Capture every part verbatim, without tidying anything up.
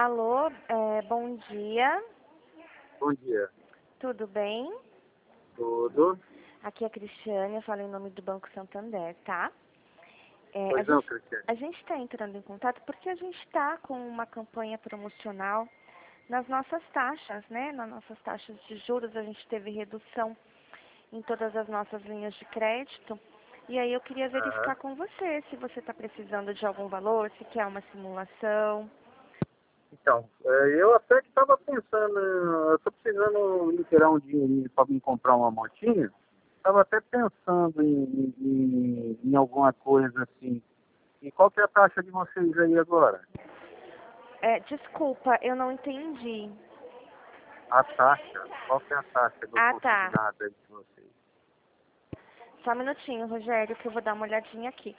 Alô, é, bom dia, Bom dia. tudo bem? Tudo? Aqui é a Cristiane, eu falo em nome do Banco Santander, tá? É, a Pois não, gente Cristiane. a gente está entrando em contato porque a gente está com uma campanha promocional nas nossas taxas, né? Nas nossas taxas de juros, a gente teve redução em todas as nossas linhas de crédito. E aí eu queria Aham. verificar com você se você está precisando de algum valor, se quer uma simulação. Então, é, eu até que estava pensando, eu estou precisando me tirar um dinheirinho para me comprar uma motinha. Estava até pensando em, em, em alguma coisa assim. E qual que é a taxa de vocês aí agora? É, desculpa, eu não entendi. A taxa? Qual que é a taxa do Ah, tá. consignado aí de vocês? Só um minutinho, Rogério, que eu vou dar uma olhadinha aqui.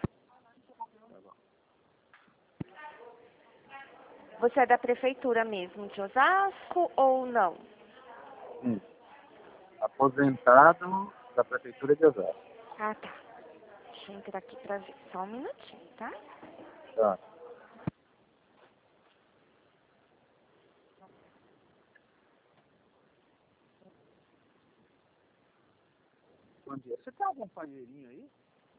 Você é da prefeitura mesmo, de Osasco ou não? Hum. Aposentado da Prefeitura de Osasco. Ah, tá. Deixa eu entrar aqui pra ver. Só um minutinho, tá? Tá. Bom dia. Você tem algum palheirinho aí?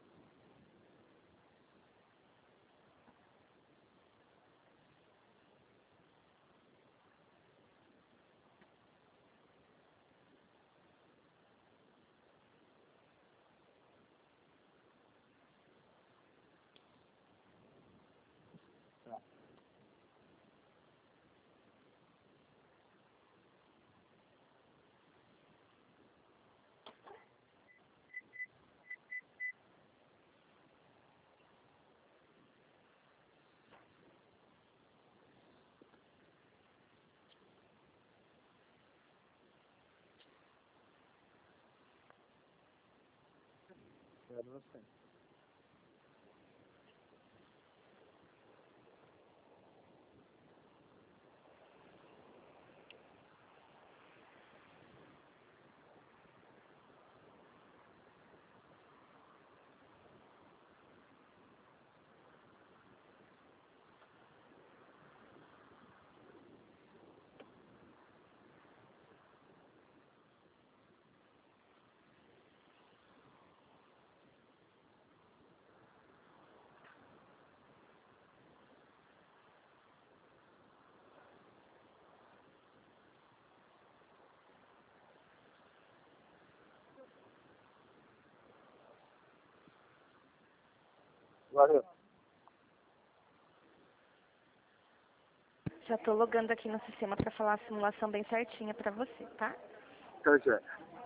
Tá. Obrigado você. Valeu. Já tô logando aqui no sistema pra falar a simulação bem certinha pra você, tá? Tchau, tchau.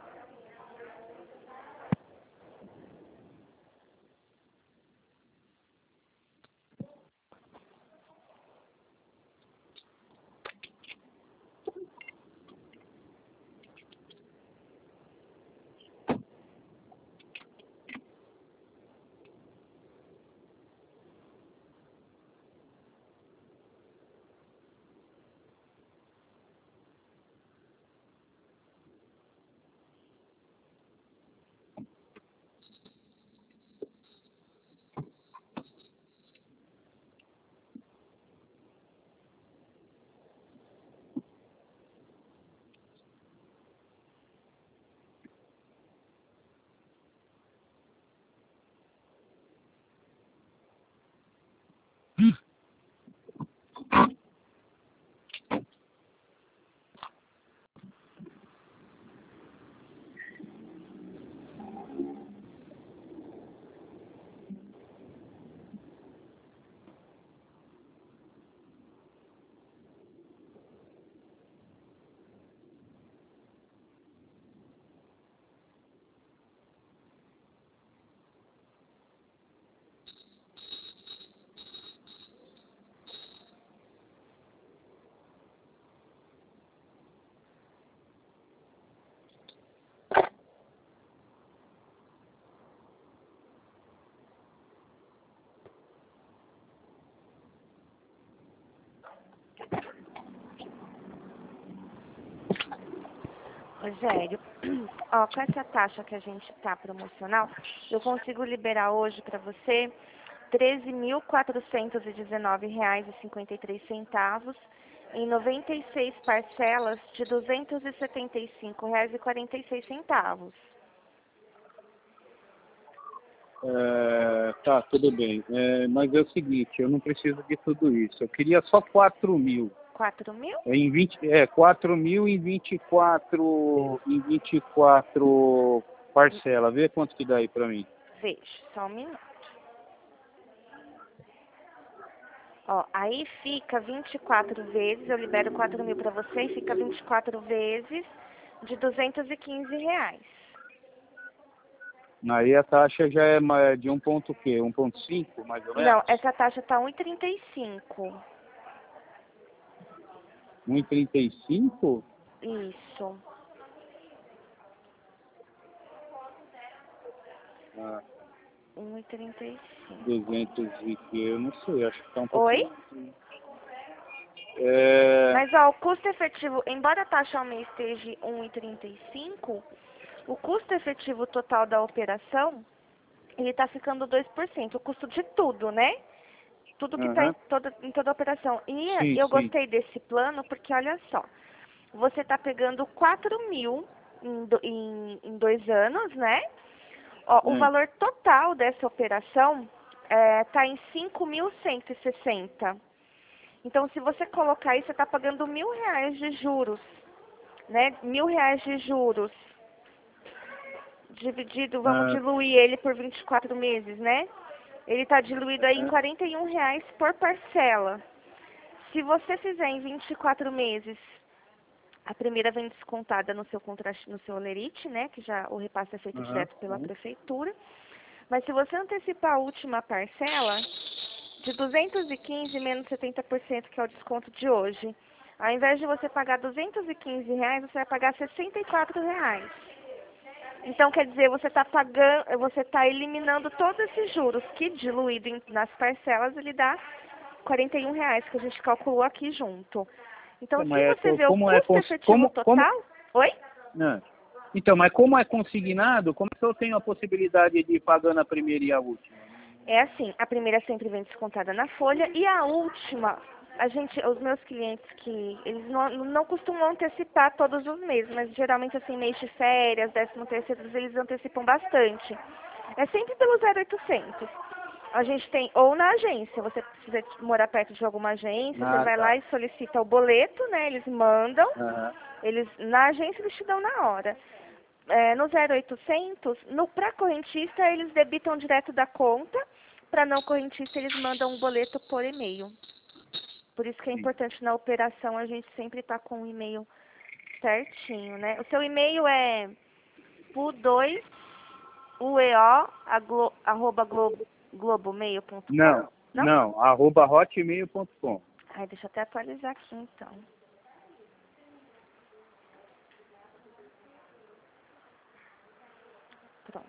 Rogério, ó, com essa taxa que a gente tá promocional, eu consigo liberar hoje pra você treze mil quatrocentos e dezenove reais e cinquenta e três centavos em noventa e seis parcelas de duzentos e setenta e cinco reais e quarenta e seis centavos. É, tá, tudo bem. É, mas é o seguinte, eu não preciso de tudo isso. Eu queria só quatro mil. quatro mil? Em vinte, é, quatro mil em vinte e quatro, em vinte e quatro parcelas. Vê quanto que dá aí pra mim. Veja, só um minuto. Ó, aí fica vinte e quatro vezes, eu libero quatro mil para você e fica vinte e quatro vezes de duzentos e quinze reais. Aí a taxa já é ma- de um ponto quê? um ponto cinco, mais ou Não, menos? essa taxa tá um e trinta e cinco. um e trinta e cinco? Isso. Ah, um e trinta e cinco. duzentos e que eu não sei, acho que tá um Oi? pouquinho. É, Mas ó, o custo efetivo, embora a taxa ao mês esteja um e trinta e cinco, o custo efetivo total da operação, ele tá ficando dois por cento. O custo de tudo, né? Tudo que está em aham, toda, em toda a operação. E sim, eu sim. gostei desse plano porque, olha só, você está pegando quatro mil em, do- em, em dois anos, né? Ó, o É. valor total dessa operação está em cinco mil cento e sessenta. Então, se você colocar aí, você está pagando mil reais de juros, né? Mil reais de juros. Dividido, vamos Ah, diluir ele por vinte e quatro meses, né? Ele está diluído aí em é. quarenta e um reais por parcela. Se você fizer em vinte e quatro meses, a primeira vem descontada no seu contra, no seu olerite, né? Que já o repasse é feito Aham, direto pela aham. prefeitura. Mas se você antecipar a última parcela, de duzentos e quinze menos setenta por cento, que é o desconto de hoje, ao invés de você pagar duzentos e quinze reais, você vai pagar sessenta e quatro reais. Então, quer dizer, você está pagando, você está eliminando todos esses juros, que diluído em- nas parcelas, ele dá quarenta e um reais, que a gente calculou aqui junto. Então, Então, se mas é você co- vê o como é custo cons- efetivo como como total... Oi? não. Então, mas como é consignado, como é que eu tenho a possibilidade de ir pagando a primeira e a última? É assim, a primeira sempre vem descontada na folha e a última, a gente, os meus clientes que eles não, não costumam antecipar todos os meses, mas geralmente assim, mês de férias, décimo terceiro, eles antecipam bastante. É sempre pelo zero oitocentos. A gente tem, ou na agência, você precisa morar perto de alguma agência, você Ah, vai lá tá. e solicita o boleto, né? Eles mandam, Aham. eles, na agência eles te dão na hora. É, no zero oitocentos, no para correntista eles debitam direto da conta, para não correntista eles mandam um boleto por e-mail. Por isso que é Sim. importante na operação a gente sempre estar tá com o e-mail certinho, né? O seu e-mail é u dois ueo arroba glo, globomail ponto com? Não, Não? não, arroba hotmail ponto com. Ai, deixa eu até atualizar aqui então. Pronto.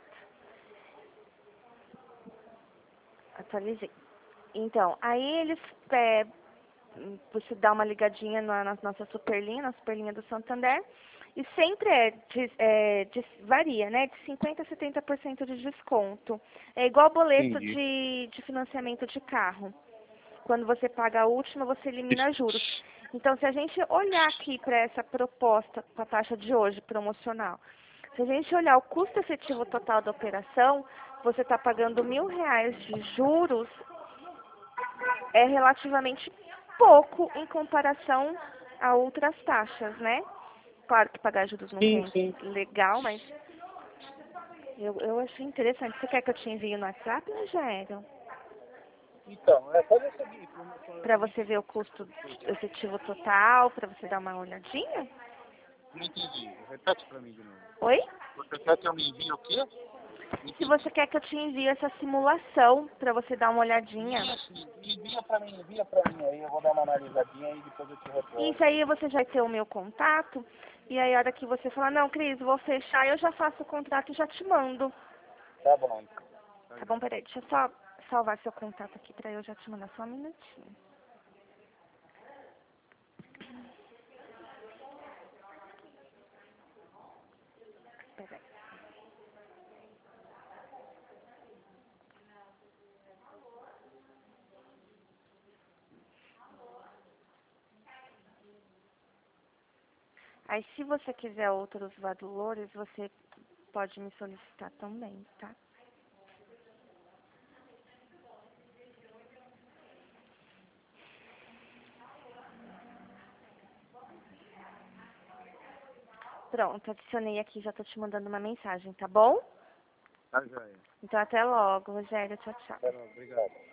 Atualizei. Então, aí eles é, você dá uma ligadinha na, na nossa superlinha, na superlinha do Santander, e sempre é, de, é de, varia, né? De cinquenta por cento a setenta por cento de desconto. É igual boleto Entendi. de, de financiamento de carro. Quando você paga a última, você elimina juros. Então, se a gente olhar aqui para essa proposta, com a taxa de hoje, promocional, se a gente olhar o custo efetivo total da operação, você está pagando mil reais de juros, é relativamente pouco em comparação a outras taxas, né? Claro que pagar juros nunca Sim, é sim. legal, mas eu, eu achei interessante. Você quer que eu te envie no WhatsApp, Rogério? Então, é fazer o seguinte, Para você ver o custo efetivo total, para você dar uma olhadinha? não entendi. Repete pra mim de novo. Oi? Você quer que eu me envie o quê? Não Se entendi. você quer que eu te envie essa simulação para você dar uma olhadinha. Isso, envia pra mim, envia pra mim aí, eu vou dar uma analisadinha e depois eu te retorno. Isso aí você já vai ter o meu contato. E aí a hora que você falar, não, Cris, vou fechar, eu já faço o contrato e já te mando. Tá bom, então. Tá bom, peraí, deixa eu só salvar seu contato aqui pra eu já te mandar só um minutinho. Peraí. Aí, se você quiser outros valores, você pode me solicitar também, tá? Pronto, adicionei aqui, já tô te mandando uma mensagem, tá bom? Tá, joia. Então, até logo, Rogério. Tchau, tchau. Tá bom, obrigado.